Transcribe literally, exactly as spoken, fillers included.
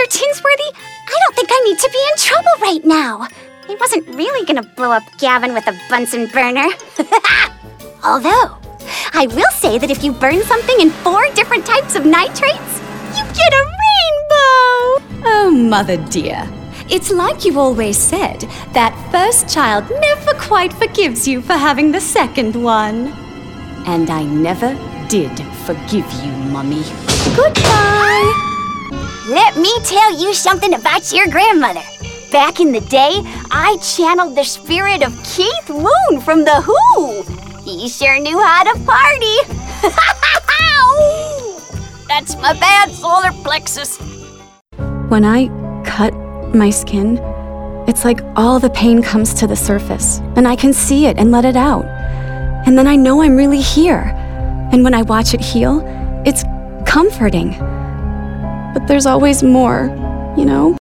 Mister Tinsworthy, I don't think I need to be in trouble right now. I wasn't really gonna blow up Gavin with a Bunsen burner. Although, I will say that if you burn something in four different types of nitrates, you get a rainbow! Oh, Mother dear. It's like you've always said, that first child never quite forgives you for having the second one. And I never did forgive you, Mummy. Goodbye! Let me tell you something about your grandmother. Back in the day, I channeled the spirit of Keith Moon from The Who. He sure knew how to party. That's my bad solar plexus. When I cut my skin, it's like all the pain comes to the surface, and I can see it and let it out. And then I know I'm really here. And when I watch it heal, it's comforting. But there's always more, you know?